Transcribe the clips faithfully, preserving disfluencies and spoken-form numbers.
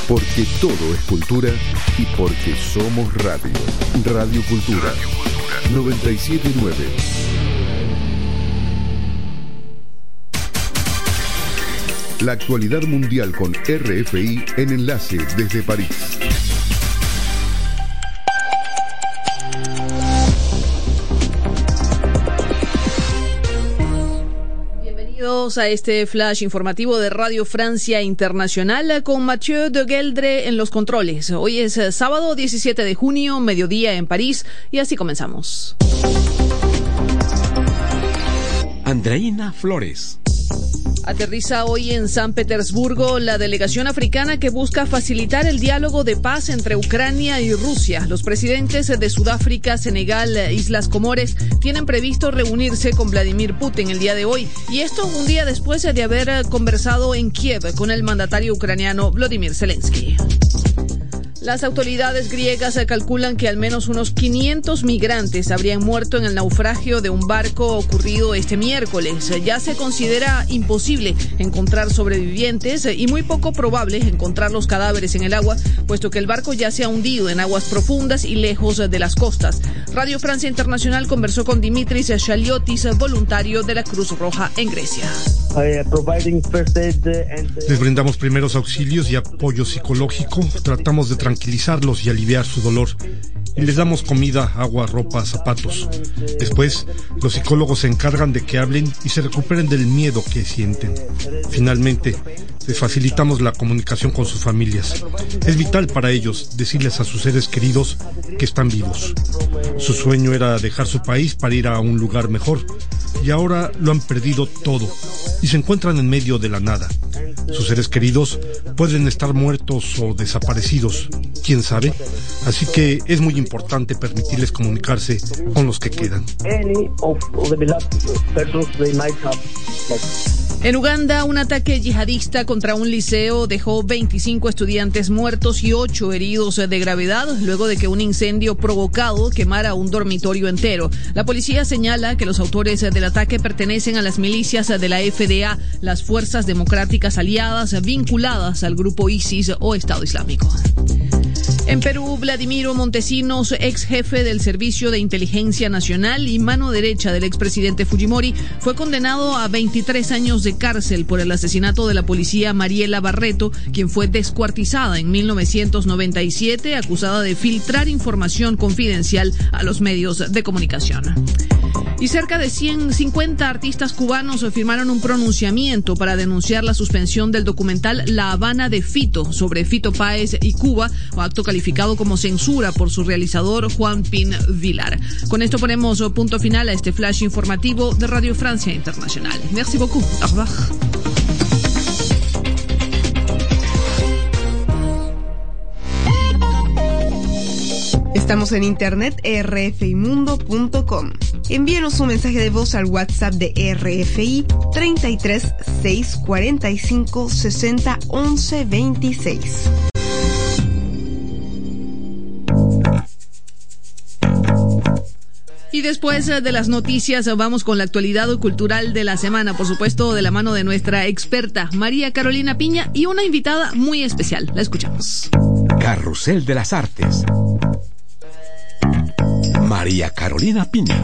Porque todo es cultura y porque somos radio. Radio Cultura, radio Cultura. noventa y siete punto nueve. La actualidad mundial con R F I en Enlace desde París. Bienvenidos a este flash informativo de Radio Francia Internacional con Mathieu de Geldre en los controles. Hoy es sábado diecisiete de junio, mediodía en París, y así comenzamos. Andreina Flores. Aterriza hoy en San Petersburgo la delegación africana que busca facilitar el diálogo de paz entre Ucrania y Rusia. Los presidentes de Sudáfrica, Senegal, Islas Comores tienen previsto reunirse con Vladimir Putin el día de hoy, y esto un día después de haber conversado en Kiev con el mandatario ucraniano Volodymyr Zelensky. Las autoridades griegas calculan que al menos unos quinientos migrantes habrían muerto en el naufragio de un barco ocurrido este miércoles. Ya se considera imposible encontrar sobrevivientes y muy poco probable encontrar los cadáveres en el agua, puesto que el barco ya se ha hundido en aguas profundas y lejos de las costas. Radio Francia Internacional conversó con Dimitris Chaliotis, voluntario de la Cruz Roja en Grecia. Les brindamos primeros auxilios y apoyo psicológico. Tratamos de tranquilizarlos y aliviar su dolor. Y les damos comida, agua, ropa, zapatos. Después, los psicólogos se encargan de que hablen y se recuperen del miedo que sienten. Finalmente, les facilitamos la comunicación con sus familias. Es vital para ellos decirles a sus seres queridos que están vivos. Su sueño era dejar su país para ir a un lugar mejor, y ahora lo han perdido todo y se encuentran en medio de la nada. Sus seres queridos pueden estar muertos o desaparecidos, quién sabe. Así que es muy importante permitirles comunicarse con los que quedan. En Uganda, un ataque yihadista contra un liceo dejó veinticinco estudiantes muertos y ocho heridos de gravedad luego de que un incendio provocado quemara un dormitorio entero. La policía señala que los autores del ataque pertenecen a las milicias de la F D A, las fuerzas democráticas aliadas vinculadas al grupo ISIS o Estado Islámico. En Perú, Vladimiro Montesinos, ex jefe del Servicio de Inteligencia Nacional y mano derecha del expresidente Fujimori, fue condenado a veintitrés años de cárcel por el asesinato de la policía Mariela Barreto, quien fue descuartizada en mil novecientos noventa y siete, acusada de filtrar información confidencial a los medios de comunicación. Y cerca de ciento cincuenta artistas cubanos firmaron un pronunciamiento para denunciar la suspensión del documental La Habana de Fito sobre Fito Páez y Cuba, acto calificado como censura por su realizador Juan Pin Vilar. Con esto ponemos punto final a este flash informativo de Radio Francia Internacional. Merci beaucoup. Au revoir. Estamos en internet r f i mundo punto com. Envíenos un mensaje de voz al WhatsApp de R F I treinta y tres, seiscientos cuarenta y cinco, sesenta, once, veintiséis. Y después de las noticias vamos con la actualidad cultural de la semana, por supuesto de la mano de nuestra experta María Carolina Piña y una invitada muy especial. La escuchamos. Carrusel de las Artes. María Carolina Piña.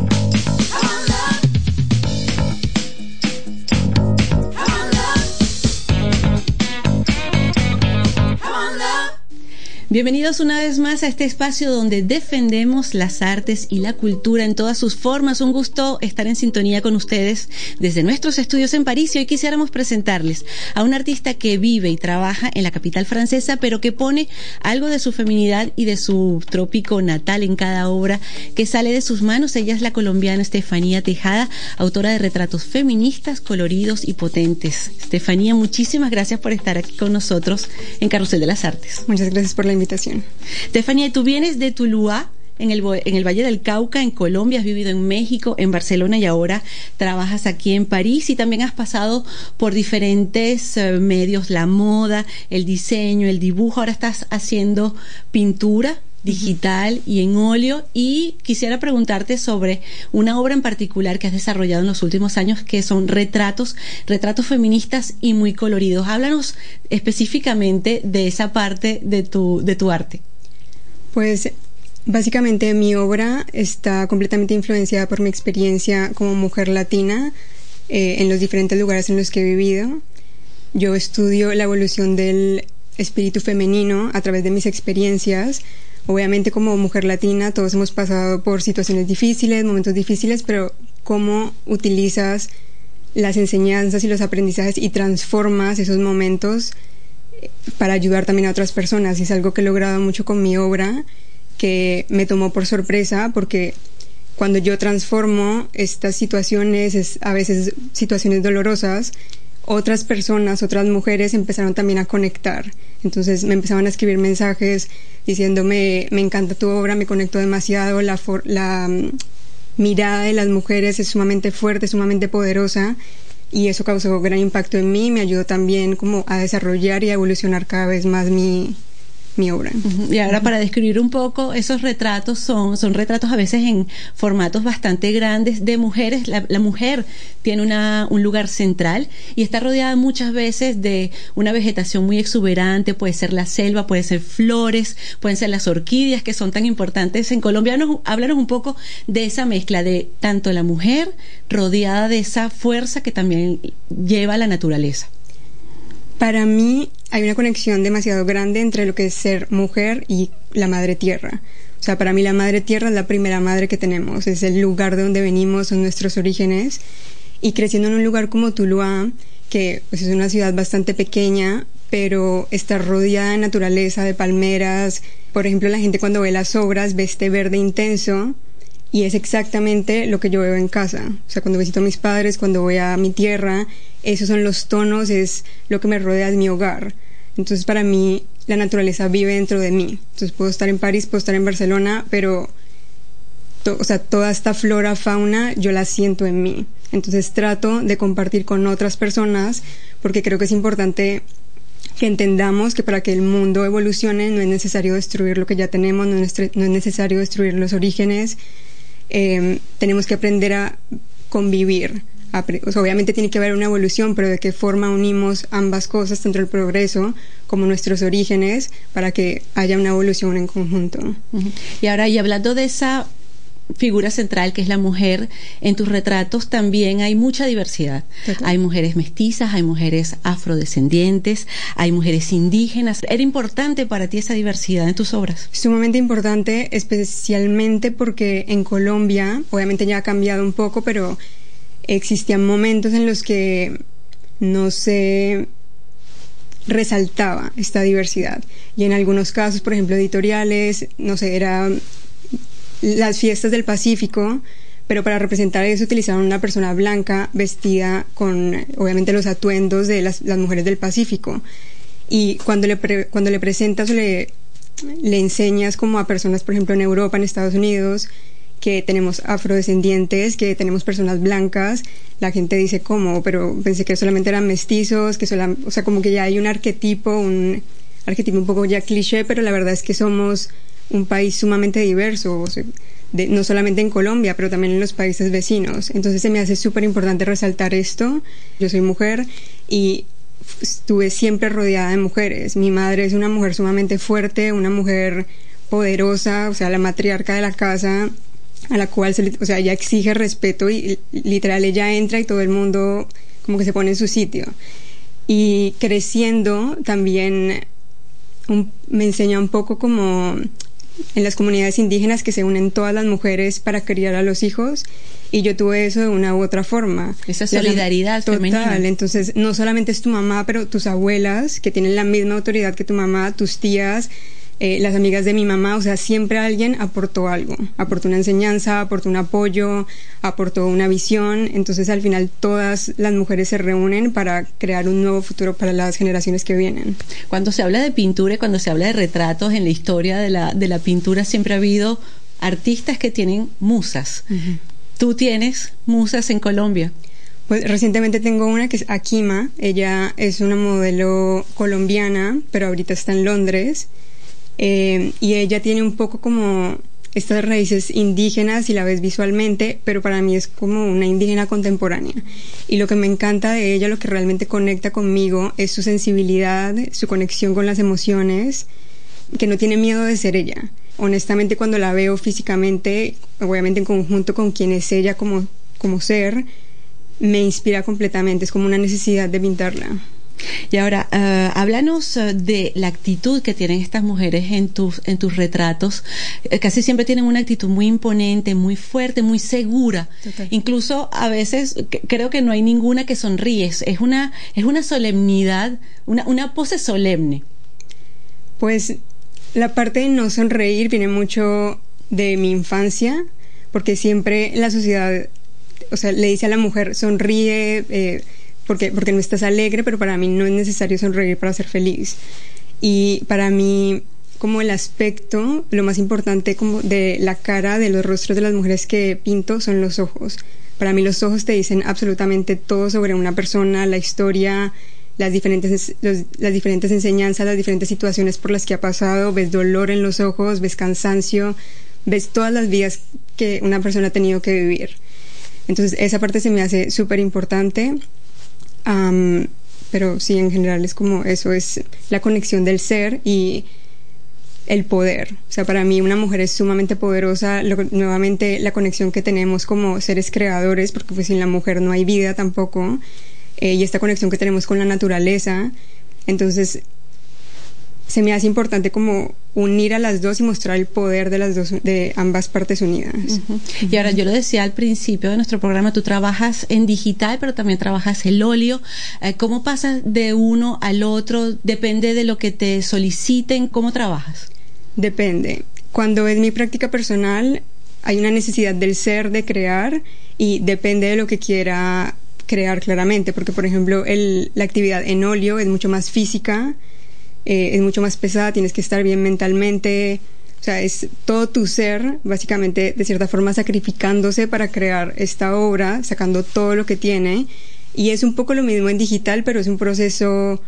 Bienvenidos una vez más a este espacio donde defendemos las artes y la cultura en todas sus formas. Un gusto estar en sintonía con ustedes desde nuestros estudios en París, y hoy quisiéramos presentarles a una artista que vive y trabaja en la capital francesa, pero que pone algo de su feminidad y de su trópico natal en cada obra que sale de sus manos. Ella es la colombiana Estefanía Tejada, autora de retratos feministas, coloridos y potentes. Estefanía, muchísimas gracias por estar aquí con nosotros en Carrusel de las Artes. Muchas gracias por la invitación. Estefanía, tú vienes de Tuluá, en el, en el Valle del Cauca, en Colombia, has vivido en México, en Barcelona, y ahora trabajas aquí en París, y también has pasado por diferentes uh, medios, la moda, el diseño, el dibujo. Ahora estás haciendo pintura digital y en óleo. Y quisiera preguntarte sobre una obra en particular que has desarrollado en los últimos años, que son retratos, retratos feministas y muy coloridos. Háblanos específicamente de esa parte de tu, de tu arte. Pues básicamente mi obra está completamente influenciada por mi experiencia como mujer latina eh, en los diferentes lugares en los que he vivido. Yo estudio la evolución del espíritu femenino a través de mis experiencias. Obviamente como mujer latina todos hemos pasado por situaciones difíciles, momentos difíciles, pero cómo utilizas las enseñanzas y los aprendizajes y transformas esos momentos para ayudar también a otras personas. Y es algo que he logrado mucho con mi obra, que me tomó por sorpresa, porque cuando yo transformo estas situaciones, es a veces situaciones dolorosas, otras personas, otras mujeres empezaron también a conectar. Entonces me empezaban a escribir mensajes diciéndome, me encanta tu obra, me conecto demasiado, la, for la um, mirada de las mujeres es sumamente fuerte, sumamente poderosa, y eso causó gran impacto en mí. Me ayudó también como a desarrollar y a evolucionar cada vez más mi mi obra. Uh-huh. Y ahora, para describir un poco, esos retratos son, son retratos a veces en formatos bastante grandes de mujeres. La, la mujer tiene una, un lugar central y está rodeada muchas veces de una vegetación muy exuberante. Puede ser la selva, puede ser flores, pueden ser las orquídeas, que son tan importantes en Colombia. Nos, háblanos un poco de esa mezcla de tanto la mujer rodeada de esa fuerza que también lleva la naturaleza. Para mí hay una conexión demasiado grande entre lo que es ser mujer y la madre tierra. O sea, para mí la madre tierra es la primera madre que tenemos, es el lugar de donde venimos, son nuestros orígenes. Y creciendo en un lugar como Tuluá, que pues, es una ciudad bastante pequeña, pero está rodeada de naturaleza, de palmeras. Por ejemplo, la gente cuando ve las obras ve este verde intenso, y es exactamente lo que yo veo en casa. O sea, cuando visito a mis padres, cuando voy a mi tierra, esos son los tonos, es lo que me rodea, es mi hogar. Entonces para mí la naturaleza vive dentro de mí. Entonces puedo estar en París, puedo estar en Barcelona, pero to, o sea, toda esta flora, fauna, yo la siento en mí. Entonces trato de compartir con otras personas, porque creo que es importante que entendamos que para que el mundo evolucione no es necesario destruir lo que ya tenemos, no es, no es necesario destruir los orígenes. Eh, tenemos que aprender a convivir. A, o sea, obviamente tiene que haber una evolución, pero de qué forma unimos ambas cosas, tanto el progreso como nuestros orígenes, para que haya una evolución en conjunto. Uh-huh. Y ahora, y hablando de esa figura central que es la mujer, en tus retratos también hay mucha diversidad. Total. Hay mujeres mestizas, hay mujeres afrodescendientes, hay mujeres indígenas. ¿Era importante para ti esa diversidad en tus obras? Sumamente importante, especialmente porque en Colombia, obviamente ya ha cambiado un poco, pero existían momentos en los que no se resaltaba esta diversidad. Y en algunos casos, por ejemplo, editoriales, no sé, era las fiestas del Pacífico, pero para representar eso utilizaron una persona blanca vestida con, obviamente, los atuendos de las, las mujeres del Pacífico. Y cuando le, pre, cuando le presentas o le, le enseñas como a personas, por ejemplo, en Europa, en Estados Unidos, que tenemos afrodescendientes, que tenemos personas blancas, la gente dice, ¿cómo? Pero pensé que solamente eran mestizos, que solam, o sea, como que ya hay un arquetipo, un arquetipo un poco ya cliché, pero la verdad es que somos un país sumamente diverso, o sea, de, no solamente en Colombia, pero también en los países vecinos. Entonces se me hace súper importante resaltar esto. Yo soy mujer y estuve siempre rodeada de mujeres. Mi madre es una mujer sumamente fuerte, una mujer poderosa, o sea, la matriarca de la casa, a la cual se, o sea, ella exige respeto y literal ella entra y todo el mundo como que se pone en su sitio. Y creciendo también un, me enseña un poco como en las comunidades indígenas que se unen todas las mujeres para criar a los hijos, y yo tuve eso de una u otra forma. Esa solidaridad total, femenina. Entonces no solamente es tu mamá, pero tus abuelas que tienen la misma autoridad que tu mamá, tus tías, eh, las amigas de mi mamá, o sea, siempre alguien aportó algo, aportó una enseñanza, aportó un apoyo, aportó una visión. Entonces al final todas las mujeres se reúnen para crear un nuevo futuro para las generaciones que vienen. Cuando se habla de pintura y cuando se habla de retratos, en la historia de la, de la pintura siempre ha habido artistas que tienen musas. Uh-huh. ¿Tú tienes musas en Colombia? Pues recientemente tengo una que es Akima. Ella es una modelo colombiana, pero ahorita está en Londres. Eh, y ella tiene un poco como estas raíces indígenas, si la ves visualmente, pero para mí es como una indígena contemporánea. Y lo que me encanta de ella, lo que realmente conecta conmigo, es su sensibilidad, su conexión con las emociones, que no tiene miedo de ser ella. Honestamente, cuando la veo físicamente, obviamente en conjunto con quien es ella como, como ser, me inspira completamente, es como una necesidad de pintarla. Y ahora, uh, háblanos uh, de la actitud que tienen estas mujeres en tus, en tus retratos. Eh, casi siempre tienen una actitud muy imponente, muy fuerte, muy segura. Total. Incluso a veces que, creo que no hay ninguna que sonríe. Es una, es una solemnidad, una, una pose solemne. Pues la parte de no sonreír viene mucho de mi infancia, porque siempre la sociedad, o sea, le dice a la mujer, sonríe, eh, Porque, porque no estás alegre, pero para mí no es necesario sonreír para ser feliz. Y para mí, como el aspecto, lo más importante como de la cara, de los rostros de las mujeres que pinto, son los ojos. Para mí los ojos te dicen absolutamente todo sobre una persona, la historia, las diferentes, los, las diferentes enseñanzas, las diferentes situaciones por las que ha pasado. Ves dolor en los ojos, ves cansancio, ves todas las vidas que una persona ha tenido que vivir. Entonces esa parte se me hace súper importante. Um, pero sí, en general es como eso, es la conexión del ser y el poder. O sea, para mí una mujer es sumamente poderosa. Lo, nuevamente la conexión que tenemos como seres creadores, porque pues sin la mujer no hay vida tampoco, eh, y esta conexión que tenemos con la naturaleza. Entonces se me hace importante como unir a las dos y mostrar el poder de las dos, de ambas partes unidas. Uh-huh. Y ahora, yo lo decía al principio de nuestro programa, tú trabajas en digital, pero también trabajas el óleo. Eh, ¿Cómo pasas de uno al otro? ¿Depende de lo que te soliciten? ¿Cómo trabajas? Depende. Cuando es mi práctica personal, hay una necesidad del ser, de crear, y depende de lo que quiera crear claramente, porque por ejemplo el, la actividad en óleo es mucho más física, Eh, es mucho más pesada, tienes que estar bien mentalmente, o sea, es todo tu ser, básicamente, de cierta forma, sacrificándose para crear esta obra, sacando todo lo que tiene, y es un poco lo mismo en digital, pero es un proceso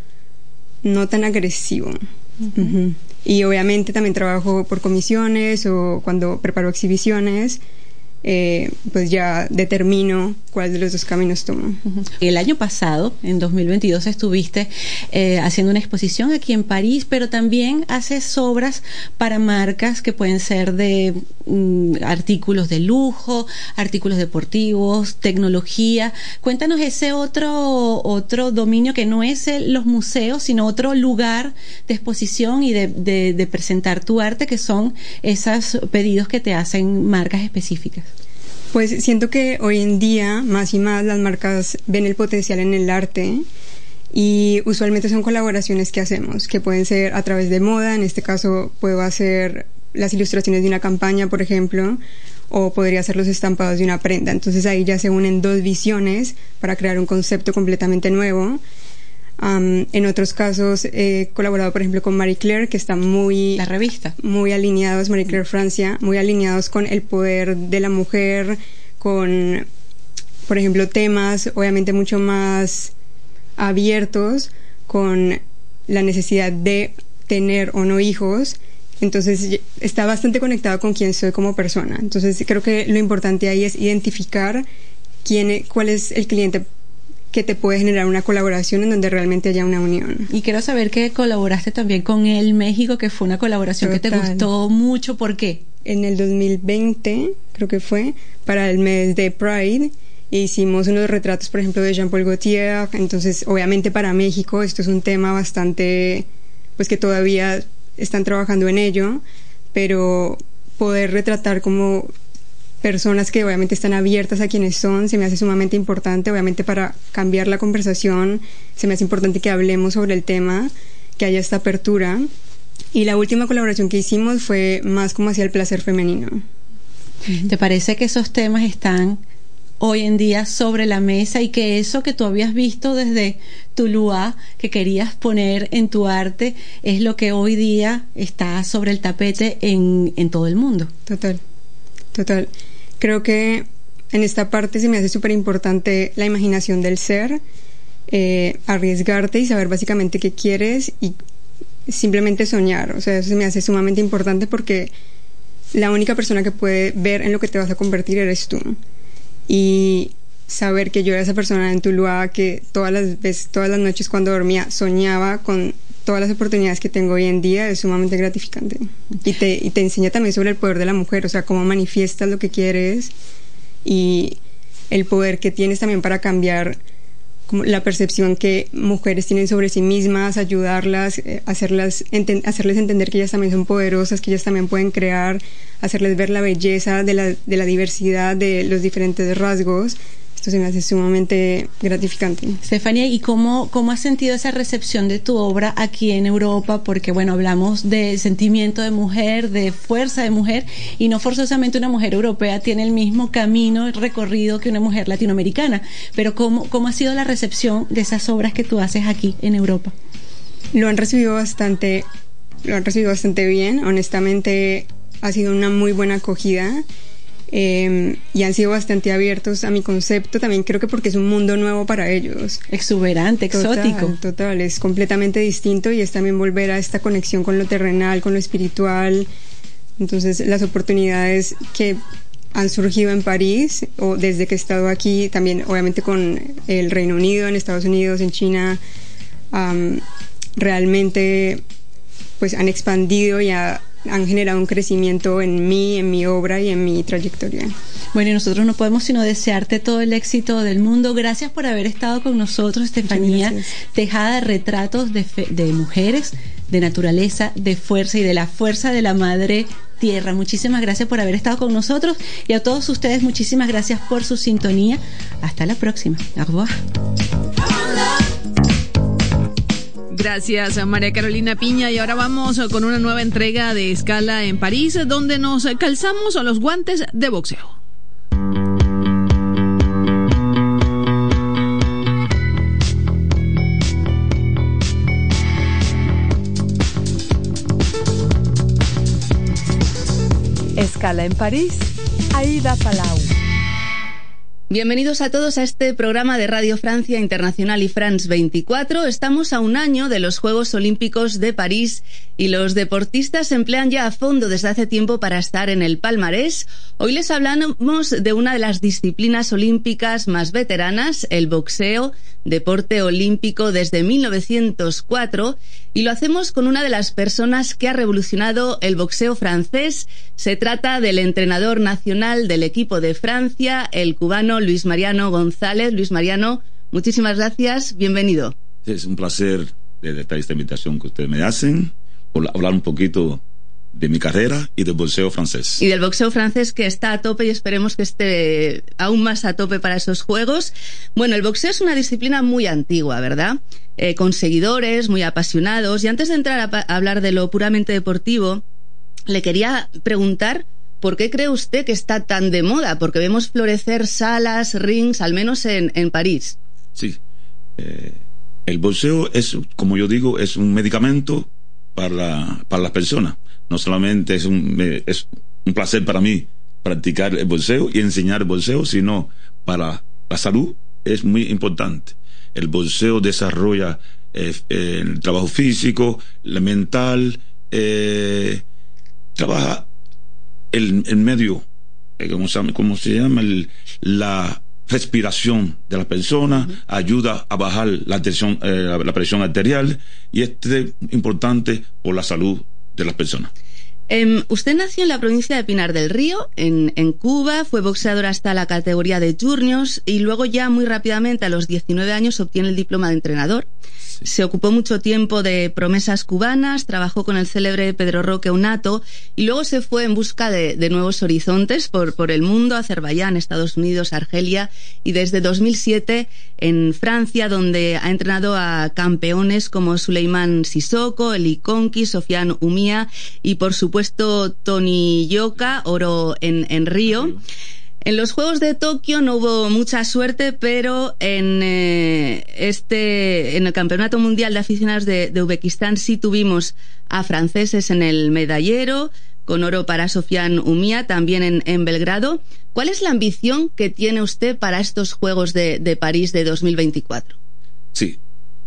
no tan agresivo. Uh-huh. Uh-huh. Y obviamente también trabajo por comisiones o cuando preparo exhibiciones, Eh, pues ya determino cuál de los dos caminos tomo. Uh-huh. El año pasado, en dos mil veintidós, estuviste eh, haciendo una exposición aquí en París, pero también haces obras para marcas que pueden ser de um, artículos de lujo, artículos deportivos, tecnología. Cuéntanos ese otro otro dominio que no es el, los museos, sino otro lugar de exposición y de, de, de presentar tu arte, que son esos pedidos que te hacen marcas específicas. Pues siento que hoy en día más y más las marcas ven el potencial en el arte y usualmente son colaboraciones que hacemos, que pueden ser a través de moda. En este caso puedo hacer las ilustraciones de una campaña, por ejemplo, o podría hacer los estampados de una prenda. Entonces ahí ya se unen dos visiones para crear un concepto completamente nuevo. Um, en otros casos he colaborado, por ejemplo, con Marie Claire, que está muy... La revista. Muy alineados, Marie Claire Francia, muy alineados con el poder de la mujer, con, por ejemplo, temas obviamente mucho más abiertos, con la necesidad de tener o no hijos. Entonces está bastante conectado con quién soy como persona. Entonces creo que lo importante ahí es identificar quién, cuál es el cliente que te puede generar una colaboración en donde realmente haya una unión. Y quiero saber que colaboraste también con El México, que fue una colaboración Total. Que te gustó mucho. ¿Por qué? En el dos mil veinte, creo que fue, para el mes de Pride, hicimos unos retratos, por ejemplo, de Jean-Paul Gaultier. Entonces, obviamente para México esto es un tema bastante, pues que todavía están trabajando en ello, pero poder retratar como personas que obviamente están abiertas a quienes son, se me hace sumamente importante. Obviamente para cambiar la conversación se me hace importante que hablemos sobre el tema, que haya esta apertura. Y la última colaboración que hicimos fue más como hacia el placer femenino. ¿Te parece que esos temas están hoy en día sobre la mesa y que eso que tú habías visto desde Tuluá, que querías poner en tu arte, es lo que hoy día está sobre el tapete en, en todo el mundo? Total. Total. Creo que en esta parte se me hace súper importante la imaginación del ser, eh, arriesgarte y saber básicamente qué quieres y simplemente soñar. O sea, eso se me hace sumamente importante porque la única persona que puede ver en lo que te vas a convertir eres tú. Y saber que yo era esa persona en Tuluá que todas las veces, todas las noches cuando dormía soñaba con todas las oportunidades que tengo hoy en día es sumamente gratificante. Y te, y te enseña también sobre el poder de la mujer, o sea, cómo manifiestas lo que quieres y el poder que tienes también para cambiar como la percepción que mujeres tienen sobre sí mismas, ayudarlas, eh, hacerlas enten- hacerles entender que ellas también son poderosas, que ellas también pueden crear, hacerles ver la belleza de la, de la diversidad, de los diferentes rasgos. Esto se me hace sumamente gratificante. Estefanía, ¿y cómo, cómo has sentido esa recepción de tu obra aquí en Europa? Porque, bueno, hablamos de sentimiento de mujer, de fuerza de mujer, y no forzosamente una mujer europea tiene el mismo camino recorrido que una mujer latinoamericana. Pero ¿cómo, cómo ha sido la recepción de esas obras que tú haces aquí en Europa? Lo han recibido bastante, lo han recibido bastante bien. Honestamente, ha sido una muy buena acogida. Eh, y han sido bastante abiertos a mi concepto, también creo que porque es un mundo nuevo para ellos. Exuberante, total, exótico. Total, es completamente distinto y es también volver a esta conexión con lo terrenal, con lo espiritual. Entonces las oportunidades que han surgido en París o desde que he estado aquí, también obviamente con el Reino Unido, en Estados Unidos, en China, um, realmente pues han expandido y ha, han generado un crecimiento en mí, en mi obra y en mi trayectoria. Bueno, y nosotros no podemos sino desearte todo el éxito del mundo. Gracias por haber estado con nosotros, Estefanía Tejada, de retratos de, fe, de mujeres, de naturaleza, de fuerza y de la fuerza de la madre tierra. Muchísimas gracias por haber estado con nosotros y a todos ustedes muchísimas gracias por su sintonía. Hasta la próxima. Au revoir. Gracias a María Carolina Piña, y ahora vamos con una nueva entrega de Escala en París, donde nos calzamos a los guantes de boxeo. Escala en París, Aida Palau. Bienvenidos a todos a este programa de Radio Francia Internacional y France veinticuatro. Estamos a un año de los Juegos Olímpicos de París y los deportistas se emplean ya a fondo desde hace tiempo para estar en el palmarés. Hoy les hablamos de una de las disciplinas olímpicas más veteranas, el boxeo, deporte olímpico desde mil novecientos cuatro, y lo hacemos con una de las personas que ha revolucionado el boxeo francés. Se trata del entrenador nacional del equipo de Francia, el cubano Luis Mariano González. Luis Mariano, muchísimas gracias, bienvenido. Es un placer de esta invitación que ustedes me hacen, por hablar un poquito de mi carrera y del boxeo francés. Y del boxeo francés, que está a tope y esperemos que esté aún más a tope para esos Juegos. Bueno, el boxeo es una disciplina muy antigua, ¿verdad? Eh, con seguidores muy apasionados. Y antes de entrar a, a hablar de lo puramente deportivo, le quería preguntar ¿por qué cree usted que está tan de moda? Porque vemos florecer salas, rings, al menos en, en París. Sí. Eh, el boxeo es, como yo digo, es un medicamento para, para las personas. No solamente es un, es un placer para mí practicar el boxeo y enseñar el boxeo, sino para la salud es muy importante. El boxeo desarrolla eh, eh, el trabajo físico, el mental, eh, trabaja el, el medio, eh, ¿cómo, se, cómo se llama? El, la respiración de la persona, uh-huh. ayuda a bajar la, tensión, eh, la presión arterial, y esto es importante por la salud de las personas. Um, usted nació en la provincia de Pinar del Río, en, en Cuba, fue boxeador hasta la categoría de juniors y luego ya muy rápidamente a los diecinueve años obtiene el diploma de entrenador. Sí. Se ocupó mucho tiempo de promesas cubanas, trabajó con el célebre Pedro Roque Unato y luego se fue en busca de, de nuevos horizontes por, por el mundo, Azerbaiyán, Estados Unidos, Argelia, y desde dos mil siete en Francia, donde ha entrenado a campeones como Suleiman Sissoko, Eli Conqui, Sofiane Oumia y por supuesto Tony Yoka, oro en, en Río. En los Juegos de Tokio no hubo mucha suerte, pero en eh, este en el Campeonato Mundial de Aficionados de, de Uzbekistán sí tuvimos a franceses en el medallero, con oro para Sofiane Oumia, también en, en Belgrado. ¿Cuál es la ambición que tiene usted para estos Juegos de, de París de dos mil veinticuatro? Sí,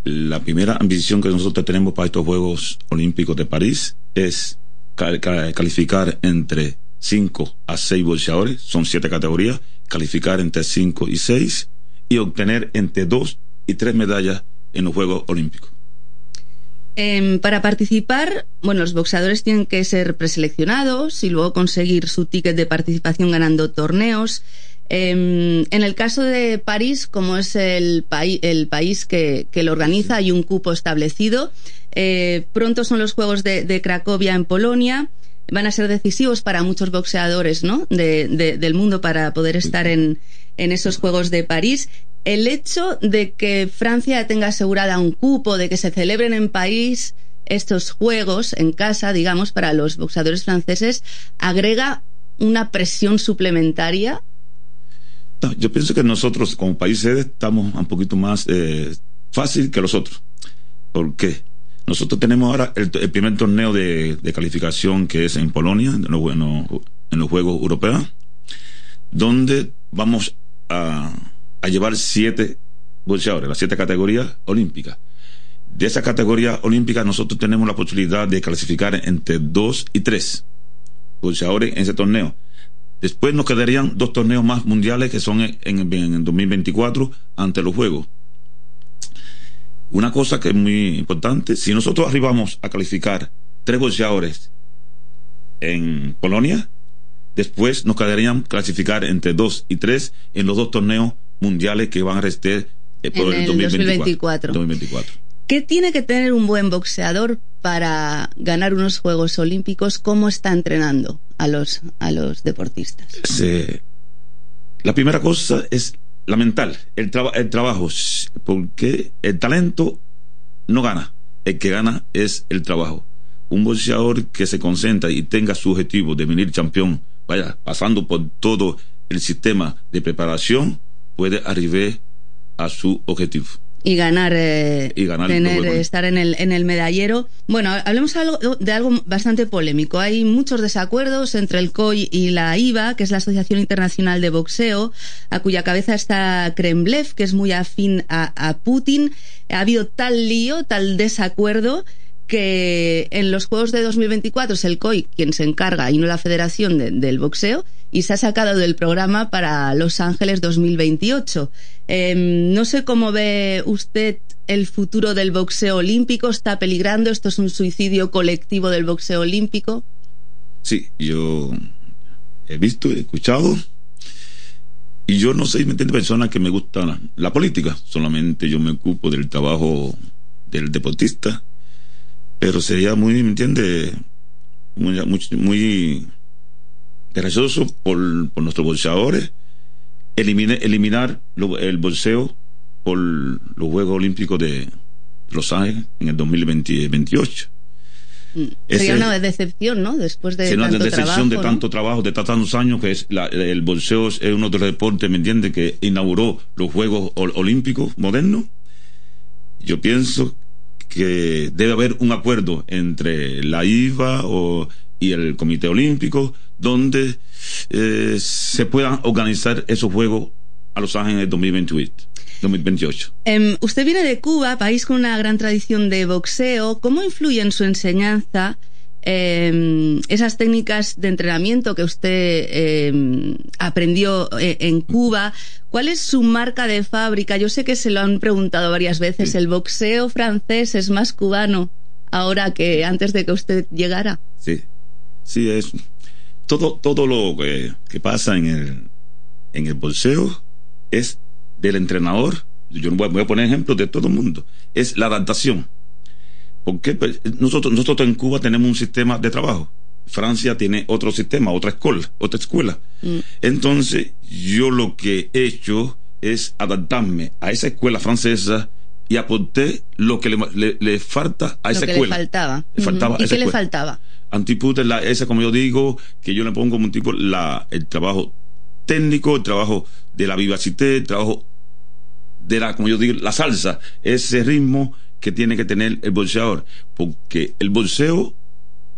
la primera ambición que nosotros tenemos para estos Juegos Olímpicos de París es cal- cal- calificar entre cinco a seis boxeadores, son siete categorías, calificar entre cinco y seis y obtener entre dos y tres medallas en los Juegos Olímpicos. Eh, para participar, bueno, los boxeadores tienen que ser preseleccionados y luego conseguir su ticket de participación ganando torneos. Eh, en el caso de París, como es el, paí- el país que, que lo organiza, hay un cupo establecido. Eh, pronto son los Juegos de, de Cracovia en Polonia. Van a ser decisivos para muchos boxeadores, ¿no?, de, de, del mundo para poder estar en, en esos Juegos de París. El hecho de que Francia tenga asegurada un cupo, de que se celebren en París estos juegos en casa, digamos, para los boxeadores franceses, agrega una presión suplementaria. No, yo pienso que nosotros como país sede estamos un poquito más eh, fácil que los otros. ¿Por qué? Nosotros tenemos ahora el, el primer torneo de, de calificación, que es en Polonia, en los, en los, en los Juegos Europeos, donde vamos a a llevar siete boxeadores, las siete categorías olímpicas. De esa categoría olímpica nosotros tenemos la posibilidad de clasificar entre dos y tres boxeadores en ese torneo. Después nos quedarían dos torneos más mundiales que son en, en, en dos mil veinticuatro ante los Juegos. Una cosa que es muy importante, si nosotros arribamos a calificar tres boxeadores en Polonia, después nos quedarían clasificar entre dos y tres en los dos torneos mundiales que van a restar eh, por en el, el dos mil dos veinticuatro. mil veinticuatro. ¿Qué tiene que tener un buen boxeador para ganar unos Juegos Olímpicos? ¿Cómo está entrenando a los, a los deportistas? Sí. La primera cosa es la mental, el, traba, el trabajo, porque el talento no gana, el que gana es el trabajo. Un boxeador que se concentra y tenga su objetivo de venir campeón, vaya, pasando por todo el sistema de preparación, puede arribar a su objetivo. Y ganar, eh, y ganar tener, estar en el, en el medallero. Bueno, hablemos algo, de algo bastante polémico. Hay muchos desacuerdos entre el C O I y la I V A, que es la Asociación Internacional de Boxeo, a cuya cabeza está Kremlev, que es muy afín a, a Putin. Ha habido tal lío, tal desacuerdo, que en los Juegos de dos mil veinticuatro es el C O I quien se encarga y no la Federación de, del Boxeo, y se ha sacado del programa para Los Ángeles dos mil veintiocho. Eh, no sé cómo ve usted el futuro del boxeo olímpico. ¿Está peligrando? ¿Esto es un suicidio colectivo del boxeo olímpico? Sí, yo he visto, he escuchado, y yo no soy, ¿me entiende?, persona que me gusta la, la política. Solamente yo me ocupo del trabajo del deportista. Pero sería muy, ¿me entiende?, muy, muy, muy gracioso por, por nuestros boxeadores elimine, eliminar lo, el boxeo por los Juegos Olímpicos de Los Ángeles en el dos mil veintiocho. Sería Ese, una decepción, ¿no? Después de sería tanto una decepción trabajo, de ¿no? tanto trabajo, de tantos años, que es la, el boxeo es uno de los deportes, ¿me entiende?, que inauguró los Juegos Olímpicos modernos. Yo pienso que debe haber un acuerdo entre la I V A o, y el Comité Olímpico, donde eh, se puedan organizar esos Juegos a Los Ángeles en dos mil veintiocho. Um, usted viene de Cuba, país con una gran tradición de boxeo. ¿Cómo influye en su enseñanza eh, esas técnicas de entrenamiento que usted eh, aprendió eh, en Cuba? ¿Cuál es su marca de fábrica? Yo sé que se lo han preguntado varias veces. Sí. ¿El boxeo francés es más cubano ahora que antes de que usted llegara? Sí, sí, es todo, todo lo que, que pasa en el, en el boxeo es del entrenador. Yo voy, voy a poner ejemplos de todo el mundo. Es la adaptación. Porque pues, nosotros, nosotros en Cuba tenemos un sistema de trabajo. Francia tiene otro sistema, otra escuela, otra escuela. Mm. Entonces, yo lo que he hecho es adaptarme a esa escuela francesa y aporté lo que le, le, le falta a esa lo que escuela. Le faltaba. Le faltaba ¿Y esa qué escuela. le faltaba? Antipute, la, esa, como yo digo, que yo le pongo como un tipo la, el trabajo técnico, el trabajo de la vivacidad, el trabajo de la, como yo digo, la salsa, ese ritmo que tiene que tener el boxeador, porque el boxeo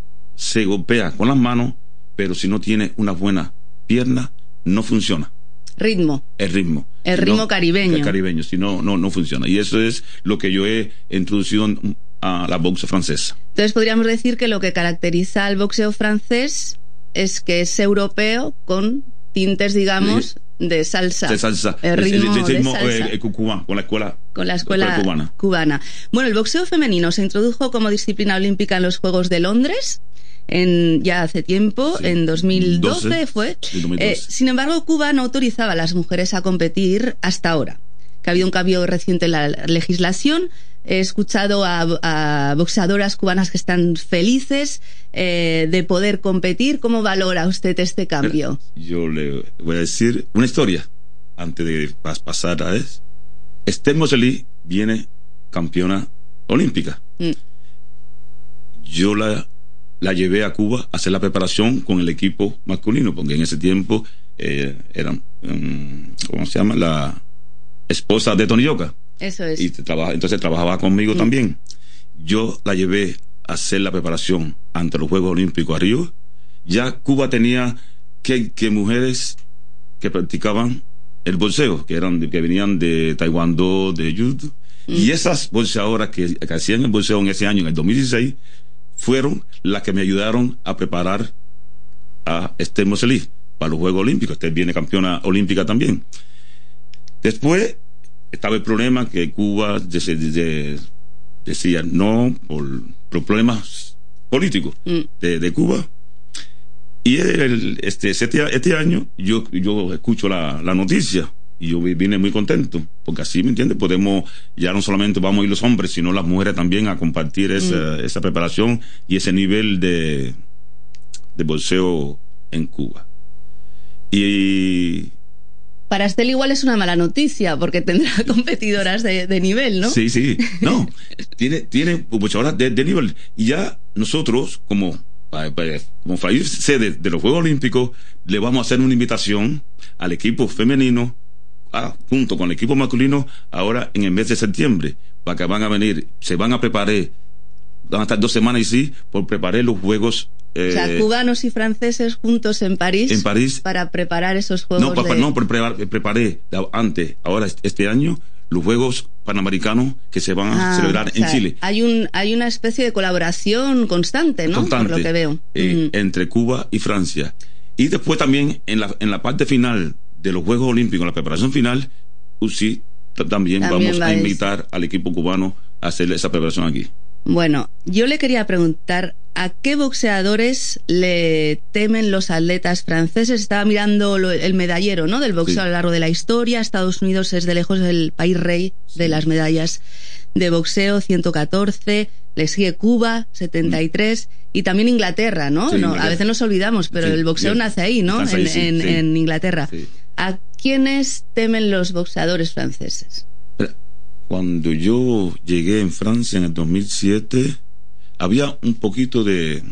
se golpea con las manos, pero si no tiene una buena pierna, no funciona. Ritmo. El ritmo. El si ritmo no, caribeño. El caribeño, si no, no, no funciona. Y eso es lo que yo he introducido a la boxe francesa. Entonces podríamos decir que lo que caracteriza al boxeo francés es que es europeo con tintes, digamos, sí. de salsa. De salsa. El ritmo, el, el, el ritmo de salsa. Eh, cubano, con la escuela, con la escuela, la escuela cubana. cubana. Bueno, el boxeo femenino se introdujo como disciplina olímpica en los Juegos de Londres. En, ya hace tiempo, sí. en dos mil doce, doce fue. Sí, dos mil doce. Eh, sin embargo, Cuba no autorizaba a las mujeres a competir hasta ahora. Que ha habido un cambio reciente en la legislación. He escuchado a, a boxeadoras cubanas que están felices eh, de poder competir. ¿Cómo valora usted este cambio? Yo le voy a decir una historia antes de pasar a eso. Esther Moseley viene campeona olímpica. Mm. Yo la la llevé a Cuba a hacer la preparación con el equipo masculino, porque en ese tiempo eh, eran, um, ¿cómo se llama? La esposa de Tony Yoka. Eso es. Y trabaja, entonces trabajaba conmigo mm. también. Yo la llevé a hacer la preparación ante los Juegos Olímpicos a Río. Ya Cuba tenía que, que mujeres que practicaban el boxeo, que eran que venían de taekwondo, de judo. Mm. Y esas boxeadoras que, que hacían el boxeo en ese año, en el dos mil dieciséis, fueron las que me ayudaron a preparar a Esther Moseley para los Juegos Olímpicos. Esther viene campeona olímpica también. Después estaba el problema que Cuba decía, decía no por, por problemas políticos mm. de, de Cuba. Y el, este, este, este año yo, yo escucho la, la noticia y yo vine muy contento, porque así, ¿me entiendes? Podemos, ya no solamente vamos a ir los hombres, sino las mujeres también a compartir esa, mm. esa preparación y ese nivel de, de boxeo en Cuba. Y... Para Estel igual es una mala noticia, porque tendrá competidoras de, de nivel, ¿no? Sí, sí. No, tiene, tiene boxeadoras de, de nivel. Y ya nosotros, como, como país sede de los Juegos Olímpicos, le vamos a hacer una invitación al equipo femenino, Ah, junto con el equipo masculino, ahora en el mes de septiembre, para que van a venir, se van a preparar, van a estar dos semanas y sí, por preparar los Juegos. Eh, o sea, cubanos y franceses juntos en París, en París para preparar esos Juegos. No, para, de... no, preparé, preparé antes, ahora este año, los Juegos Panamericanos que se van a ah, celebrar en o sea, Chile. Hay un hay una especie de colaboración constante, ¿no? Constante, por lo que veo. Eh, mm. Entre Cuba y Francia. Y después también, en la, en la parte final de los Juegos Olímpicos, la preparación final, U C I también, también vamos a invitar eso. al equipo cubano a hacer esa preparación aquí. Bueno, yo le quería preguntar, ¿a qué boxeadores le temen los atletas franceses? Estaba mirando lo, el medallero, ¿no?, del boxeo sí. a lo largo de la historia. Estados Unidos es de lejos el país rey de las medallas de boxeo, ciento catorce, le sigue Cuba, setenta y tres, mm. y también Inglaterra, ¿no? Sí, no Inglaterra. A veces nos olvidamos, pero sí, el boxeo sí. nace ahí, ¿no? En, ahí, sí, en, sí. en Inglaterra. Sí. ¿A quiénes temen los boxeadores franceses? Cuando yo llegué en Francia en el dos mil siete, había un poquito de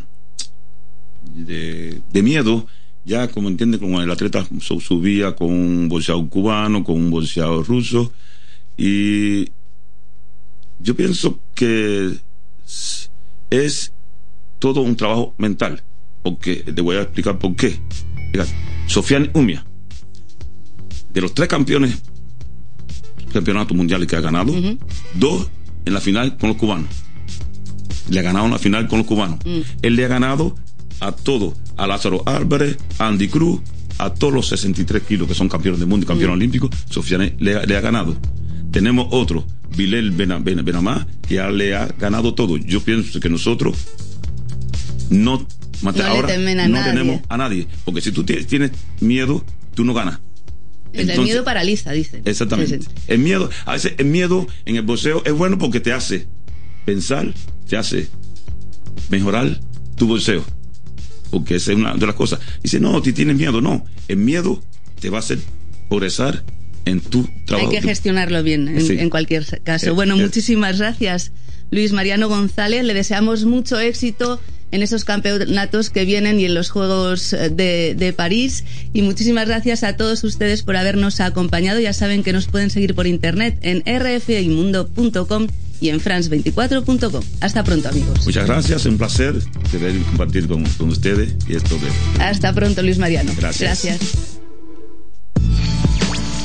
de, de miedo, ya como entiende, como el atleta subía con un boxeador cubano, con un boxeador ruso, y yo pienso que es todo un trabajo mental, porque te voy a explicar por qué. Sofiane Oumia, de los tres campeones campeonatos mundiales que ha ganado, uh-huh. dos en la final con los cubanos. Le ha ganado en la final con los cubanos. Uh-huh. Él le ha ganado a todos, a Lázaro Álvarez, a Andy Cruz, a todos los sesenta y tres kilos que son campeones del mundo y campeones uh-huh. olímpicos. Sofiane le, le ha ganado. Tenemos otro, Bilal Benamá, que ya le ha ganado todo. Yo pienso que nosotros no, no ahora le a no nadie. tenemos a nadie, porque si tú tienes miedo, tú no ganas. Entonces, el miedo paraliza, dicen. Exactamente. Sí, sí. El miedo, a veces el miedo en el boxeo es bueno porque te hace pensar, te hace mejorar tu boxeo, porque esa es una de las cosas. Dice, no, si tienes miedo, no. El miedo te va a hacer progresar en tu trabajo. Hay que gestionarlo bien, en, sí. en cualquier caso. Eh, bueno, eh. muchísimas gracias, Luis Mariano González. Le deseamos mucho éxito en esos campeonatos que vienen y en los Juegos de, de París. Y muchísimas gracias a todos ustedes por habernos acompañado. Ya saben que nos pueden seguir por internet en r f i mundo punto com y en france veinticuatro punto com. Hasta pronto, amigos. Muchas gracias, un placer poder compartir con, con ustedes y esto de... Hasta pronto, Luis Mariano. Gracias. Gracias.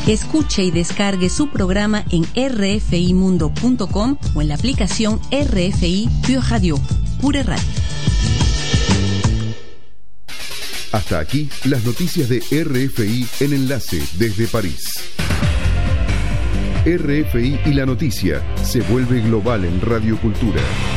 Escuche y descargue su programa en r f i mundo punto com o en la aplicación R F I Pure Radio, Pure Radio. Hasta aquí las noticias de R F I en enlace desde París. R F I y la noticia se vuelve global en Radio Cultura.